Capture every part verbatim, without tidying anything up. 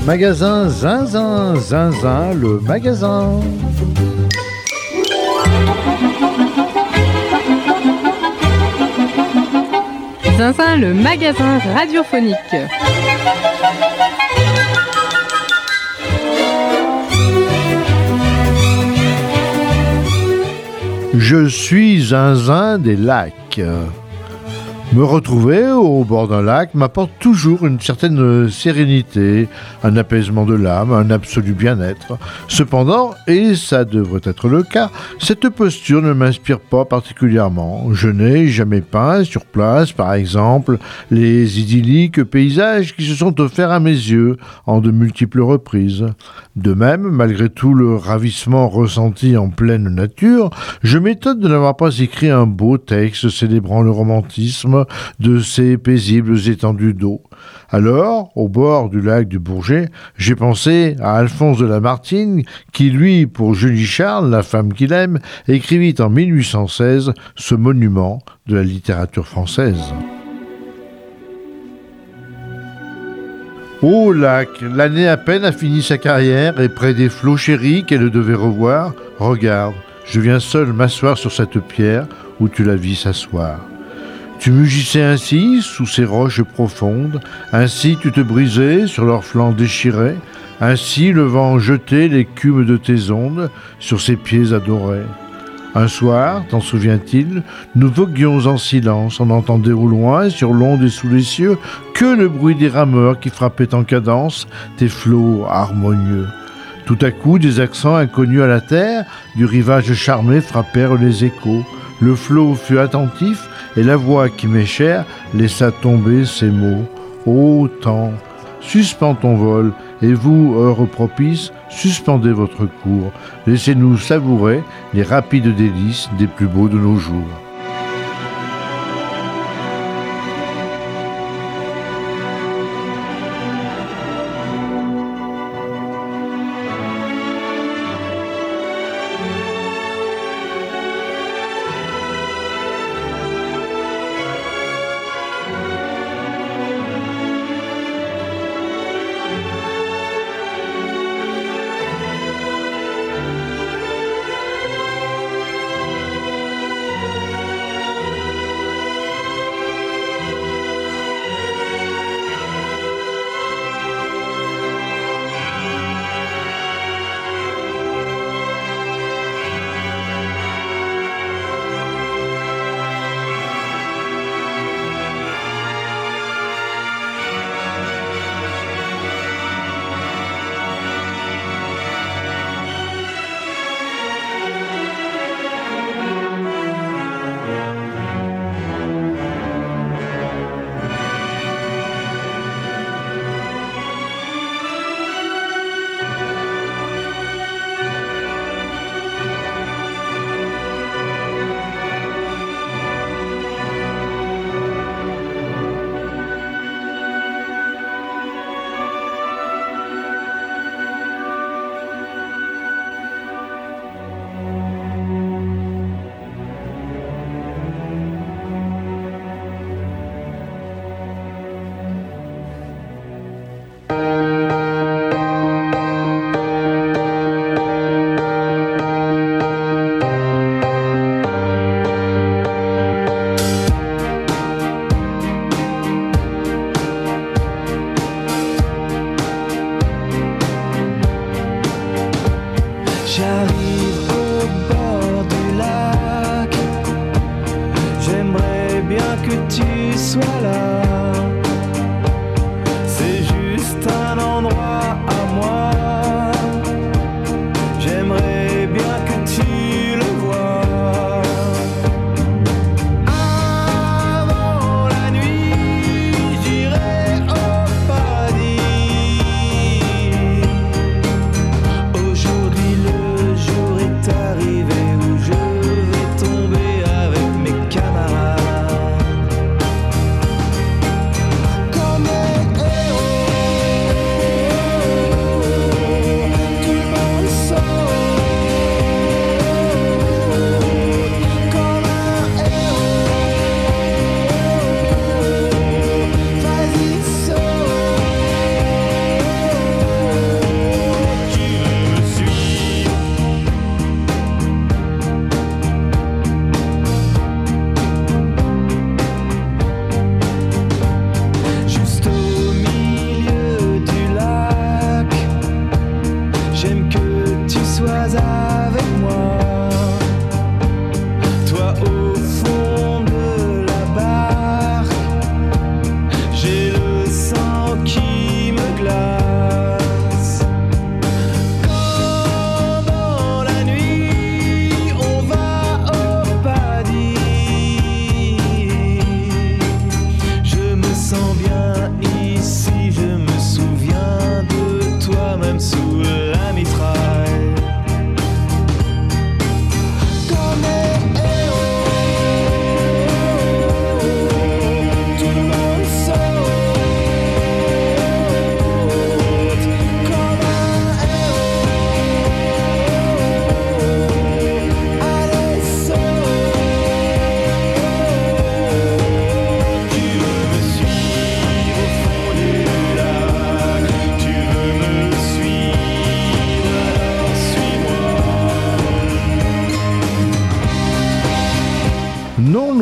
Magasin Zinzin, Zinzin, le magasin. Zinzin, le magasin radiophonique. Je suis Zinzin des lacs. Me retrouver au bord d'un lac m'apporte toujours une certaine sérénité, un apaisement de l'âme, un absolu bien-être. Cependant, et ça devrait être le cas, cette posture ne m'inspire pas particulièrement. Je n'ai jamais peint sur place, par exemple, les idylliques paysages qui se sont offerts à mes yeux en de multiples reprises. De même, malgré tout le ravissement ressenti en pleine nature, je m'étonne de n'avoir pas écrit un beau texte célébrant le romantisme de ces paisibles étendues d'eau. Alors, au bord du lac du Bourget, j'ai pensé à Alphonse de Lamartine, qui, lui, pour Julie Charles, la femme qu'il aime, écrivit en mille huit cent seize ce monument de la littérature française. Ô lac, l'année à peine a fini sa carrière, et près des flots chéris qu'elle devait revoir, regarde, je viens seul m'asseoir sur cette pierre où tu la vis s'asseoir. Tu mugissais ainsi sous ces roches profondes, ainsi tu te brisais sur leurs flancs déchirés, ainsi le vent jetait l'écume de tes ondes sur ces pieds adorés. Un soir, t'en souvient-il, nous voguions en silence, on entendait au loin, sur l'onde et sous les cieux, que le bruit des rameurs qui frappaient en cadence tes flots harmonieux. Tout à coup, des accents inconnus à la terre, du rivage charmé frappèrent les échos. Le flot fut attentif, et la voix qui m'est chère laissa tomber ces mots. Ô temps, suspends ton vol, et vous, heure propice, suspendez votre cours. Laissez-nous savourer les rapides délices des plus beaux de nos jours. Arrivé où je vais tomber avec mes camarades.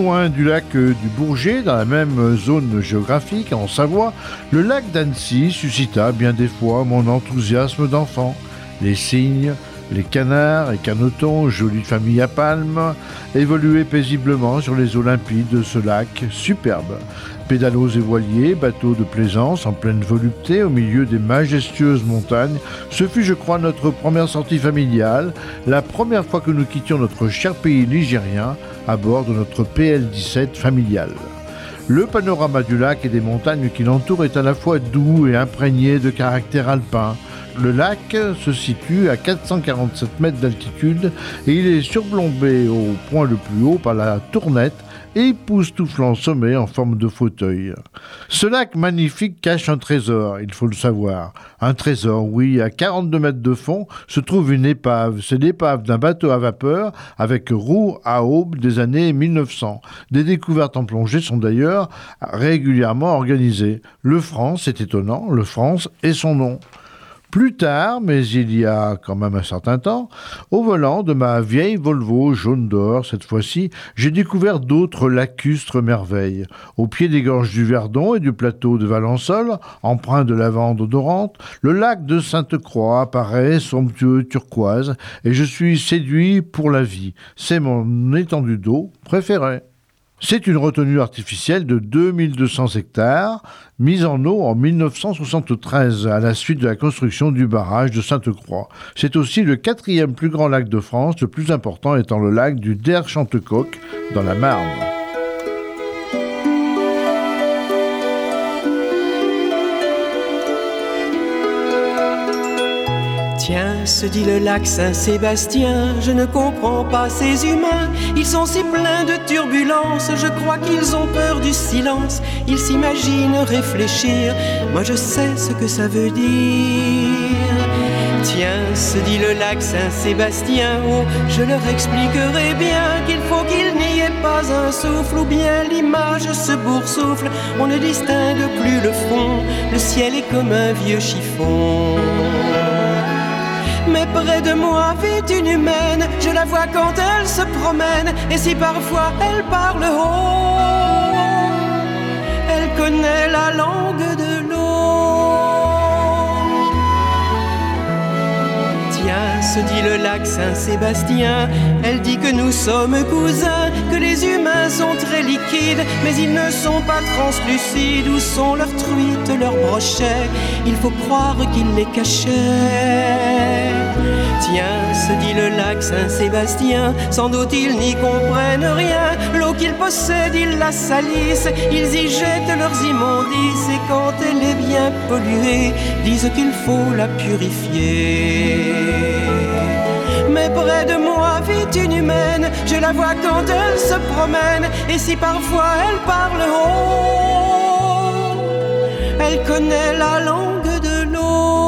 loin du lac du Bourget, dans la même zone géographique, en Savoie, le lac d'Annecy suscita bien des fois mon enthousiasme d'enfant. Les cygnes, les canards et canotons, jolie famille à palmes, évoluaient paisiblement sur les eaux limpides de ce lac superbe. Pédalos et voiliers, bateaux de plaisance en pleine volupté au milieu des majestueuses montagnes, ce fut, je crois, notre première sortie familiale, la première fois que nous quittions notre cher pays nigérien à bord de notre P L dix-sept familial. Le panorama du lac et des montagnes qui l'entourent est à la fois doux et imprégné de caractère alpin. Le lac se situe à quatre cent quarante-sept mètres d'altitude et il est surplombé au point le plus haut par la Tournette, époustouflant sommet en forme de fauteuil. Ce lac magnifique cache un trésor, il faut le savoir. Un trésor, oui, à quarante-deux mètres de fond se trouve une épave. C'est l'épave d'un bateau à vapeur avec roue à aube des années mille neuf cents. Des découvertes en plongée sont d'ailleurs régulièrement organisées. Le France, c'est étonnant, le France est son nom. Plus tard, mais il y a quand même un certain temps, au volant de ma vieille Volvo jaune d'or, cette fois-ci, j'ai découvert d'autres lacustres merveilles. Au pied des gorges du Verdon et du plateau de Valençol, empreint de lavande odorante, le lac de Sainte-Croix apparaît somptueux turquoise et je suis séduit pour la vie. C'est mon étendue d'eau préférée. C'est une retenue artificielle de deux mille deux cents hectares, mise en eau en mille neuf cent soixante-treize à la suite de la construction du barrage de Sainte-Croix. C'est aussi le quatrième plus grand lac de France, le plus important étant le lac du Der-Chantecoq dans la Marne. Tiens, se dit le lac Saint-Sébastien, je ne comprends pas ces humains. Ils sont si pleins de turbulences, je crois qu'ils ont peur du silence. Ils s'imaginent réfléchir, moi je sais ce que ça veut dire. Tiens, se dit le lac Saint-Sébastien, oh, je leur expliquerai bien qu'il faut qu'il n'y ait pas un souffle, ou bien l'image se boursoufle, on ne distingue plus le fond, le ciel est comme un vieux chiffon. Mais près de moi vit une humaine, je la vois quand elle se promène, et si parfois elle parle haut, elle connaît la langue de l'eau. Tiens, se dit le lac Saint-Sébastien, elle dit que nous sommes cousins, que les humains sont très liquides, mais ils ne sont pas translucides. Où sont leurs truites, leurs brochets? Il faut croire qu'ils les cachaient. Tiens, se dit le lac Saint-Sébastien, sans doute ils n'y comprennent rien. L'eau qu'ils possèdent, ils la salissent, ils y jettent leurs immondices, et quand elle est bien polluée, disent qu'il faut la purifier. Mais près de moi vit une humaine, je la vois quand elle se promène, et si parfois elle parle haut, elle connaît la langue de l'eau.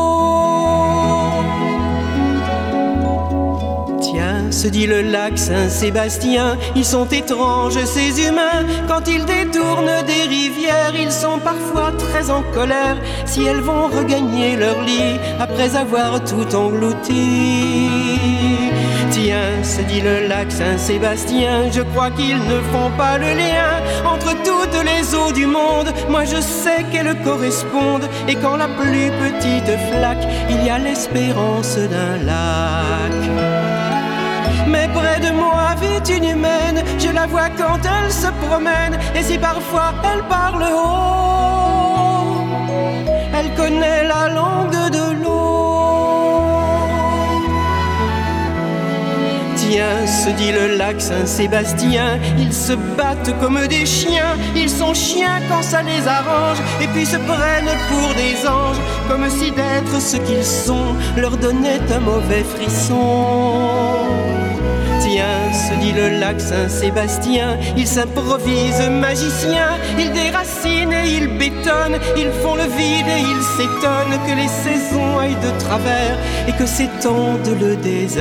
Tiens, se dit le lac Saint-Sébastien, ils sont étranges ces humains. Quand ils détournent des rivières, ils sont parfois très en colère. Si elles vont regagner leur lit après avoir tout englouti. Tiens, se dit le lac Saint-Sébastien, je crois qu'ils ne font pas le lien entre toutes les eaux du monde. Moi je sais qu'elles correspondent, et quand la plus petite flaque, il y a l'espérance d'un lac. Mais près de moi vit une humaine, je la vois quand elle se promène, et si parfois elle parle haut, elle connaît la langue de l'eau. Tiens, se dit le lac Saint-Sébastien, ils se battent comme des chiens, ils sont chiens quand ça les arrange, et puis se prennent pour des anges, comme si d'être ce qu'ils sont leur donnait un mauvais frisson. Tiens, se dit le lac Saint-Sébastien, ils s'improvisent magiciens, ils déracinent et ils bétonnent, ils font le vide et ils s'étonnent que les saisons aillent de travers et que s'étende le désert.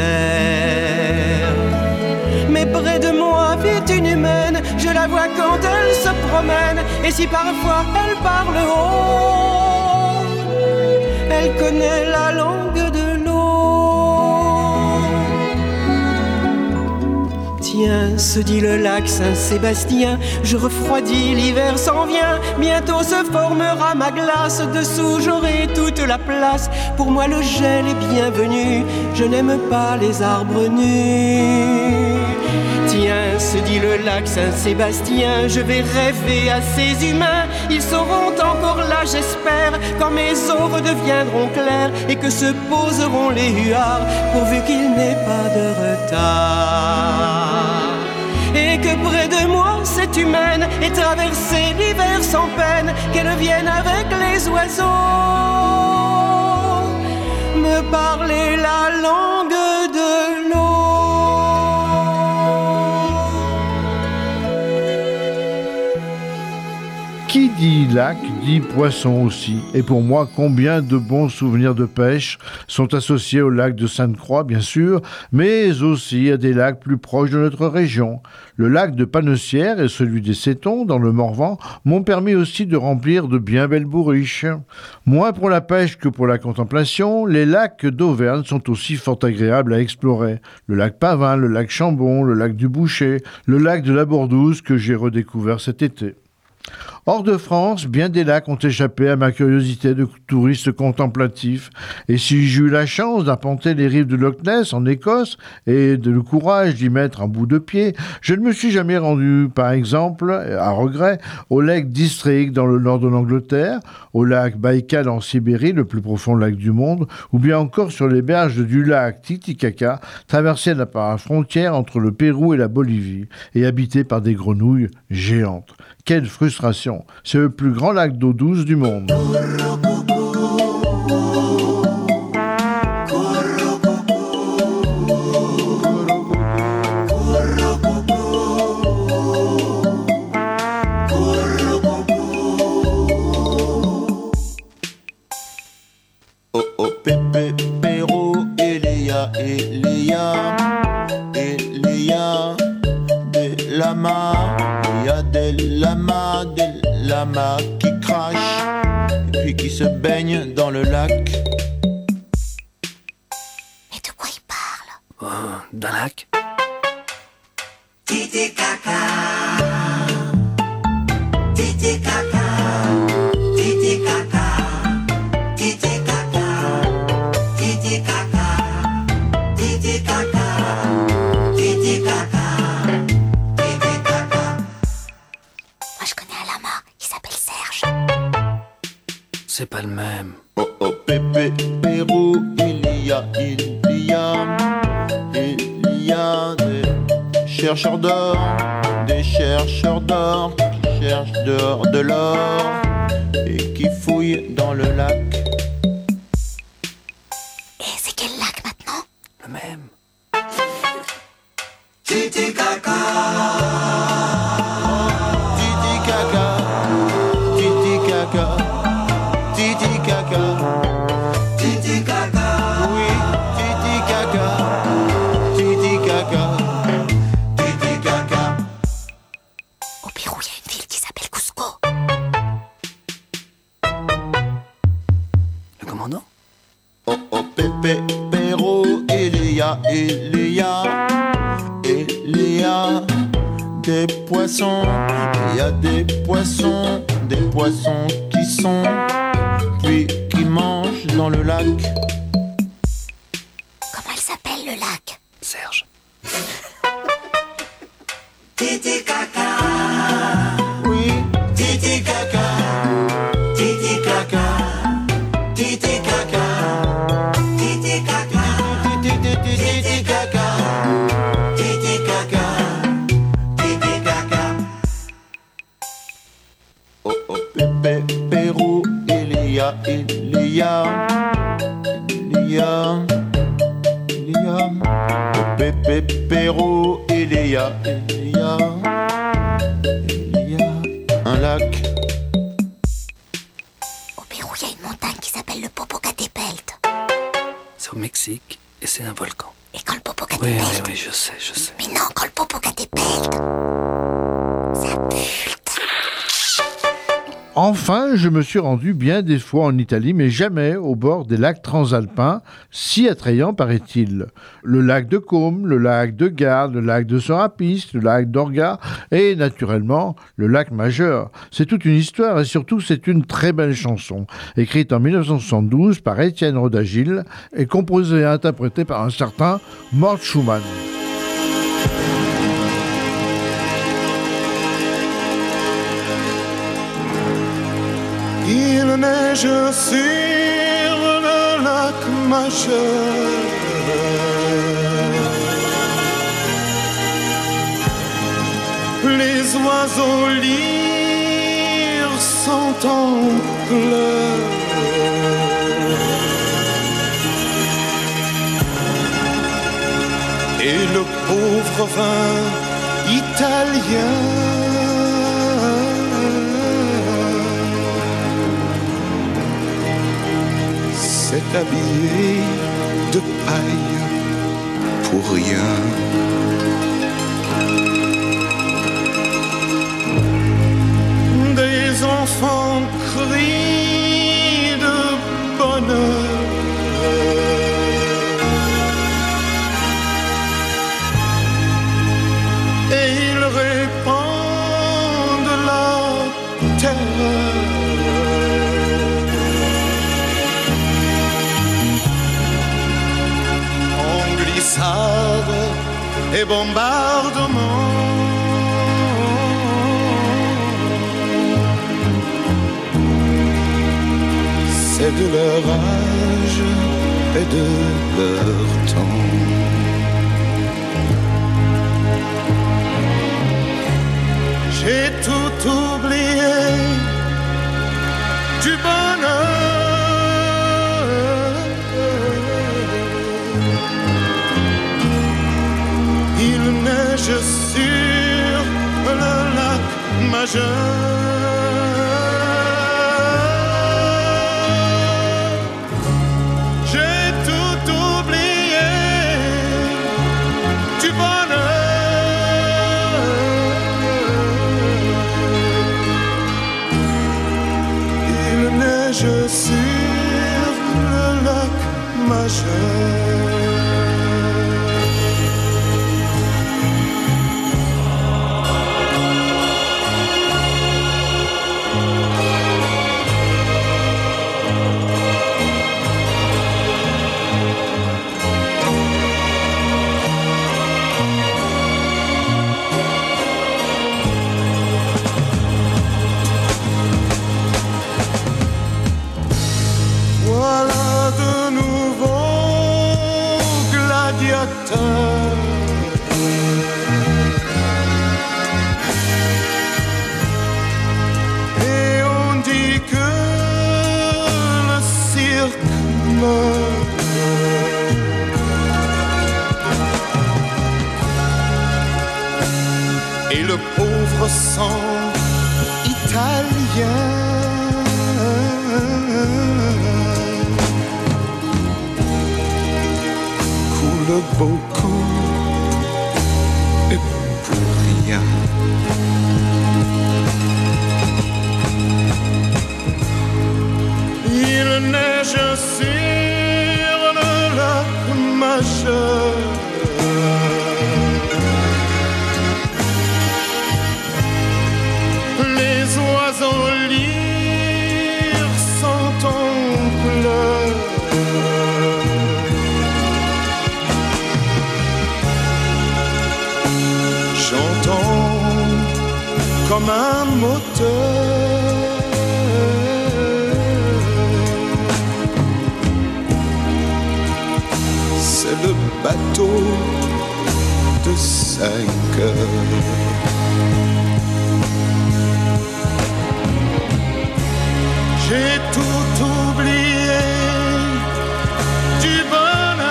Mais près de moi vit une humaine, je la vois quand elle se promène, et si parfois elle parle haut, elle connaît la langue de l'eau. Tiens, se dit le lac Saint-Sébastien, je refroidis, l'hiver s'en vient. Bientôt se formera ma glace, dessous j'aurai toute la place. Pour moi le gel est bienvenu, je n'aime pas les arbres nus. Tiens, se dit le lac Saint-Sébastien, je vais rêver à ces humains. Ils seront encore là, j'espère, quand mes eaux redeviendront claires et que se poseront les huards, pourvu qu'il n'ait pas de retard. Et que près de moi, cette humaine ait traversé l'hiver sans peine, qu'elle vienne avec les oiseaux me parler la langue de l'eau. Qui dit lac dit poisson aussi. Et pour moi, combien de bons souvenirs de pêche sont associés au lac de Sainte-Croix, bien sûr, mais aussi à des lacs plus proches de notre région. Le lac de Panessières et celui des Sétons, dans le Morvan, m'ont permis aussi de remplir de bien belles bourriches. Moins pour la pêche que pour la contemplation, les lacs d'Auvergne sont aussi fort agréables à explorer. Le lac Pavin, le lac Chambon, le lac du Boucher, le lac de la Bordouze que j'ai redécouvert cet été. Hors de France, bien des lacs ont échappé à ma curiosité de touriste contemplatif. Et si j'ai eu la chance d'arpenter les rives de Loch Ness en Écosse et de le courage d'y mettre un bout de pied, je ne me suis jamais rendu, par exemple, à regret, au lac District dans le nord de l'Angleterre, au lac Baïkal en Sibérie, le plus profond lac du monde, ou bien encore sur les berges du lac Titicaca, traversé par la frontière entre le Pérou et la Bolivie, et habité par des grenouilles géantes. Quelle frustration! C'est le plus grand lac d'eau douce du monde. Oh oh Pépé, Péro, Eléa, Eléa, Eléa, des lamas. Il y a des lamas, des lamas qui crachent et puis qui se baignent dans le lac. Mais de quoi il parle? Oh, d'un lac. Titi caca, titi caca, titi caca, titi caca, titi caca, titi caca, titi caca. C'est pas le même. Oh oh Pépé, Pérou, il y a, il y a, il y a des chercheurs d'or, des chercheurs d'or qui cherchent dehors de l'or et qui fouillent dans le lac. Et c'est quel lac maintenant? Le même. Titi caca. Titi caca, titi caca. Titi caca, Titi caca, oui, titi caca, titi caca, titi caca. Au Pérou, il y a une ville qui s'appelle Cusco. Le commandant? Oh oh Pépé, Péro, Eléa, Eléa, Eléa, des poissons, il y a des poissons, des poissons qui sont, puis qui mangent dans le lac. Comment il s'appelle le lac? Serge. Titi caca, Oui, Titi caca, Titi caca, Titi caca, Titi caca, titi titi caca, Titi caca, Titi caca. oh oh Pépé, Pérou, Eléa, Eléa, Eléa, Eléa, oh Pépé, Pérou, Eléa, Eléa, Eléa, un lac. Au Pérou, il y a une montagne qui s'appelle le Popocatépetl. C'est au Mexique et c'est un volcan. Et quand le Oui, Popocatépetl... oui, oui, je sais, je sais. Mais non, quand le Popocatépetl... ça pue. Enfin, je me suis rendu bien des fois en Italie, mais jamais au bord des lacs transalpins, si attrayants paraît-il. Le lac de Côme, le lac de Garde, le lac de Sorapis, le lac d'Orga et naturellement le lac Majeur. C'est toute une histoire et surtout c'est une très belle chanson, écrite en dix-neuf cent soixante-douze par Étienne Rodagil et composée et interprétée par un certain Mort Schumann. Il neige sur le lac Majeur. Les oiseaux lyres sont en pleurs. Et le pauvre vin italien s'est habillé de paille pour rien. Des enfants crient de bonheur. Et ils répandent la terreur. Et bombardement, c'est de leur âge et de leur temps. J'ai tout oublié du bonheur. Il neige sur le lac Majeur. J'ai tout oublié du bonheur. Il neige sur le lac Majeur. Voilà de nouveaux gladiateurs. Et on dit que le cirque meurt. Et le pauvre sang italien coule beaucoup et pour rien. Il neige sur le lac Majeur. Les oiseaux lyres sont en pleurs. J'entends comme un moteur. C'est le bateau de cinq heures. J'ai tout oublié du bonheur.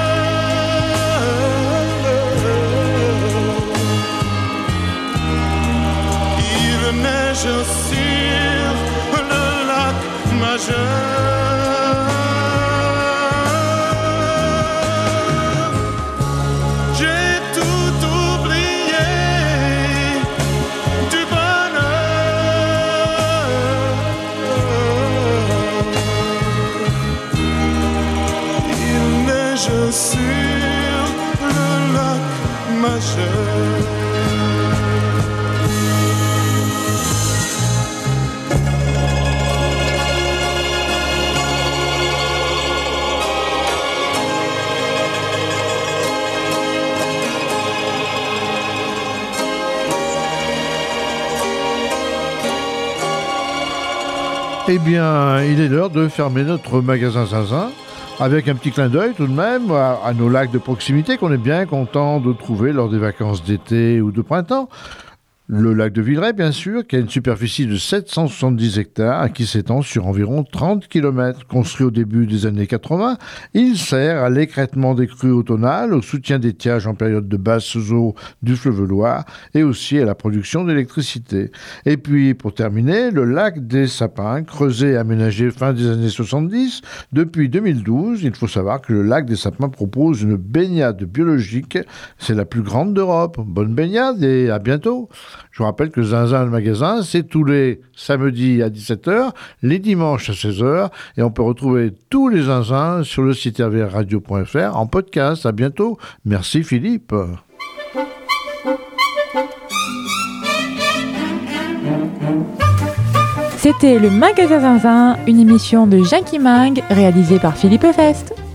Il neige sur le lac Majeur. Eh bien, il est l'heure de fermer notre magasin Zinzin, avec un petit clin d'œil tout de même à, à nos lacs de proximité qu'on est bien content de trouver lors des vacances d'été ou de printemps. Le lac de Villeray, bien sûr, qui a une superficie de sept cent soixante-dix hectares et qui s'étend sur environ trente kilomètres. Construit au début des années quatre-vingts, il sert à l'écrêtement des crues automnales, au soutien d'étiage en période de basses eaux du fleuve Loire et aussi à la production d'électricité. Et puis, pour terminer, le lac des Sapins, creusé et aménagé fin des années soixante-dix. Depuis deux mille douze, il faut savoir que le lac des Sapins propose une baignade biologique. C'est la plus grande d'Europe. Bonne baignade et à bientôt. Je vous rappelle que Zinzin le magasin, c'est tous les samedis à dix-sept heures, les dimanches à seize heures, et on peut retrouver tous les Zinzins sur le site r v r radio point f r en podcast. À bientôt. Merci Philippe. C'était le magasin Zinzin, une émission de Jackie Mang réalisée par Philippe Fest.